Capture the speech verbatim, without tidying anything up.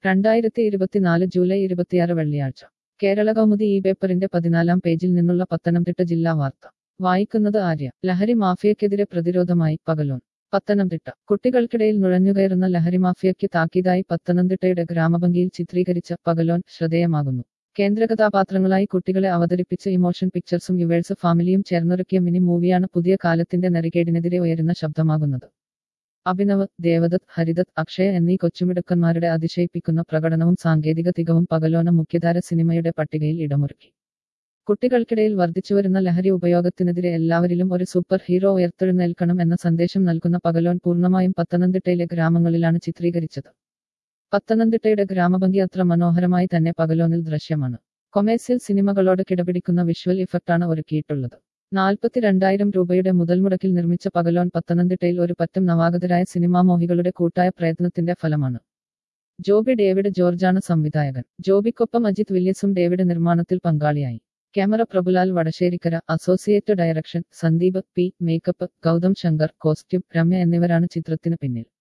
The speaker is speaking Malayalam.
രണ്ടായിരത്തി ഇരുപത്തിനാല് ജൂലൈ ഇരുപത്തിയാറ് വെള്ളിയാഴ്ച കേരള കൗമുദി ഈ പേപ്പറിന്റെ പതിനാലാം പേജിൽ നിന്നുള്ള പത്തനംതിട്ട ജില്ലാ വാർത്ത വായിക്കുന്നത് ആര്യ. ലഹരി മാഫിയക്കെതിരെ പ്രതിരോധമായി പകലോൻ. പത്തനംതിട്ട. കുട്ടികൾക്കിടയിൽ നുഴഞ്ഞുകയറുന്ന ലഹരി മാഫിയയ്ക്ക് താക്കീതായി പത്തനംതിട്ടയുടെ ഗ്രാമഭംഗിയിൽ ചിത്രീകരിച്ച പകലോൻ ശ്രദ്ധേയമാകുന്നു. കേന്ദ്രകഥാപാത്രങ്ങളായി കുട്ടികളെ അവതരിപ്പിച്ച ഇമോഷൻ പിക്ചർസും യുവേഴ്സ് ഫാമിലിയും ചേർന്നൊരുക്കിയ മിനി മൂവിയാണ് പുതിയ കാലത്തിന്റെ നെറികേടിനെതിരെ ഉയരുന്ന ശബ്ദമാകുന്നത്. അഭിനവ്, ദേവദത്ത്, ഹരിദത്ത്, അക്ഷയ എന്നീ കൊച്ചുമിടുക്കന്മാരുടെ അതിശയിപ്പിക്കുന്ന പ്രകടനവും സാങ്കേതിക തികവും പകലോന മുഖ്യധാര സിനിമയുടെ പട്ടികയിൽ ഇടമൊരുക്കി. കുട്ടികൾക്കിടയിൽ വർദ്ധിച്ചുവരുന്ന ലഹരി ഉപയോഗത്തിനെതിരെ എല്ലാവരിലും ഒരു സൂപ്പർ ഹീറോ ഉയർത്തെഴുന്നേൽക്കണം എന്ന സന്ദേശം നൽകുന്ന പകലോൻ പൂർണ്ണമായും പത്തനംതിട്ടയിലെ ഗ്രാമങ്ങളിലാണ് ചിത്രീകരിച്ചത്. പത്തനംതിട്ടയുടെ ഗ്രാമഭംഗി അത്ര മനോഹരമായി തന്നെ പകലോനിൽ ദൃശ്യമാണ്. കൊമേഴ്സ്യൽ സിനിമകളോട് കിടപിടിക്കുന്ന വിഷ്വൽ ഇഫക്റ്റാണ് ഒരുക്കിയിട്ടുള്ളത്. നാൽപ്പത്തിരണ്ടായിരം രൂപയുടെ മുതൽമുടക്കിൽ നിർമ്മിച്ച പകലോൻ പത്തനംതിട്ടയിൽ ഒരു പറ്റം നവാഗതരായ സിനിമാമോഹികളുടെ കൂട്ടായ പ്രയത്നത്തിന്റെ ഫലമാണ്. ജോബി ഡേവിഡ് ജോർജാണ് സംവിധായകൻ. ജോബിക്കൊപ്പം അജിത് വില്യസും ഡേവിഡ് നിർമ്മാണത്തിൽ പങ്കാളിയായി. Camera Prabhulal Vadasserikkara, associate direction Sandeep P, makeup Gautham Shankar, costume Ramya എന്നിവരാണ് ചിത്രത്തിന് പിന്നിൽ.